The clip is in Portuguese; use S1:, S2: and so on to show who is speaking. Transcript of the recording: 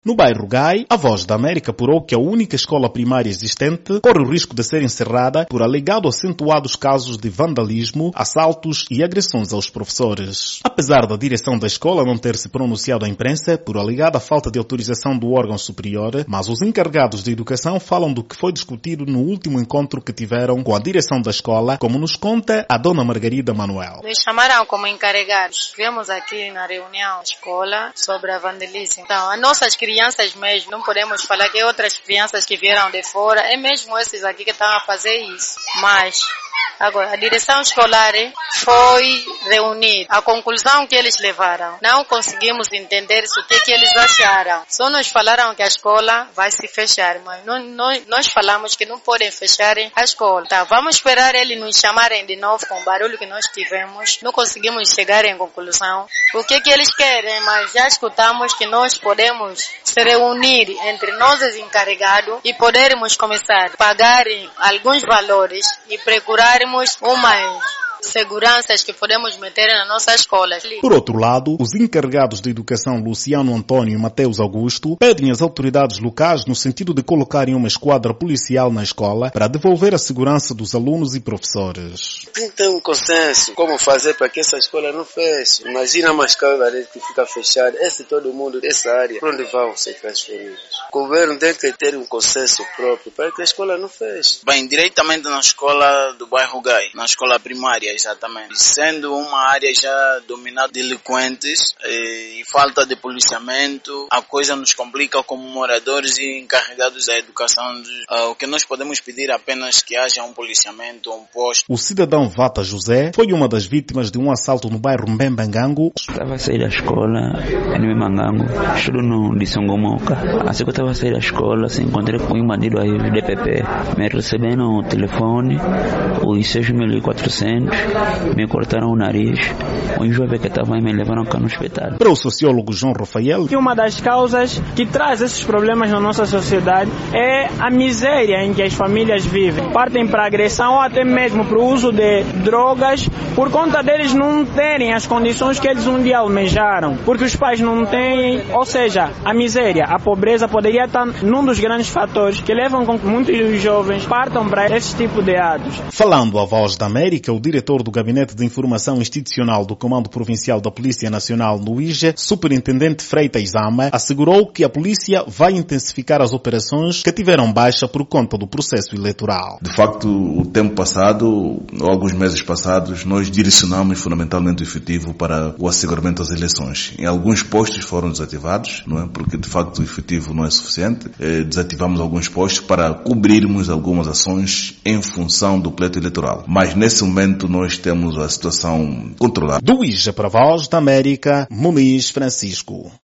S1: No bairro Gai, a Voz da América apurou que a única escola primária existente corre o risco de ser encerrada por alegado acentuados casos de vandalismo, assaltos e agressões aos professores. Apesar da direção da escola não ter se pronunciado à imprensa por alegada falta de autorização do órgão superior, mas os encarregados de educação falam do que foi discutido no último encontro que tiveram com a direção da escola, como nos conta a dona Margarida Manuel.
S2: Nos chamaram como encarregados. Vemos aqui na reunião da escola sobre a vandalismo. Então, as nossas crianças mesmo, não podemos falar que outras crianças que vieram de fora, é mesmo esses aqui que estão a fazer isso. Mas, agora, a direção escolar foi reunida. A conclusão que eles levaram, não conseguimos entender o que eles acharam. Só nos falaram que a escola vai se fechar, mas nós falamos que não podem fechar a escola. Tá, vamos esperar eles nos chamarem de novo com o barulho que nós tivemos. Não conseguimos chegar em conclusão. O que eles querem, mas já escutamos que nós podemos se reunir entre nós os encarregados e podermos começar a pagar alguns valores e procurarmos umas seguranças que podemos meter na nossa escola.
S1: Por outro lado, os encarregados de educação Luciano Antônio e Mateus Augusto pedem às autoridades locais no sentido de colocarem uma esquadra policial na escola para devolver a segurança dos alunos e professores.
S3: Tem que ter um consenso. Como fazer para que essa escola não feche? Imagina uma escola que fica fechada. Todo mundo dessa área, para onde vão ser transferidos? O governo tem que ter um consenso próprio para que a escola não feche.
S4: Bem, diretamente na escola do bairro Gai, na escola primária, exatamente. Sendo uma área já dominada de delinquentes e falta de policiamento, a coisa nos complica como moradores e encarregados da educação. O que nós podemos pedir apenas que haja um policiamento, um posto.
S1: O cidadão Vata José foi uma das vítimas de um assalto no bairro Mbembangango.
S5: Estava a sair da escola em Mbembangango, estudo no de Songomoca. Assim que eu estava a sair da escola, se encontrei com um bandido aí do DPP. Me receberam no telefone, os 6.400. Me cortaram o nariz. Um jovem que estava aí me levaram cá no hospital.
S1: Para o sociólogo João Rafael,
S6: que uma das causas que traz esses problemas na nossa sociedade é a miséria em que as famílias vivem. Partem para agressão ou até mesmo para o uso de drogas por conta deles não terem as condições que eles um dia almejaram. Porque os pais não têm, ou seja, a miséria, a pobreza poderia estar num dos grandes fatores que levam com que muitos jovens partam para esse tipo de atos.
S1: Falando à Voz da América, o diretor do Gabinete de Informação Institucional do Comando Provincial da Polícia Nacional no IJE, Superintendente Freitas Ama, assegurou que a polícia vai intensificar as operações que tiveram baixa por conta do processo eleitoral.
S7: De facto, o tempo passado, ou alguns meses passados, nós direcionamos fundamentalmente o efetivo para o asseguramento das eleições. Em alguns postos foram desativados, não é? Porque de facto o efetivo não é suficiente. Desativamos alguns postos para cobrirmos algumas ações em função do pleito eleitoral. Mas nesse momento nós temos a situação controlada.
S1: Do IJE para a Voz da América, Muniz Francisco.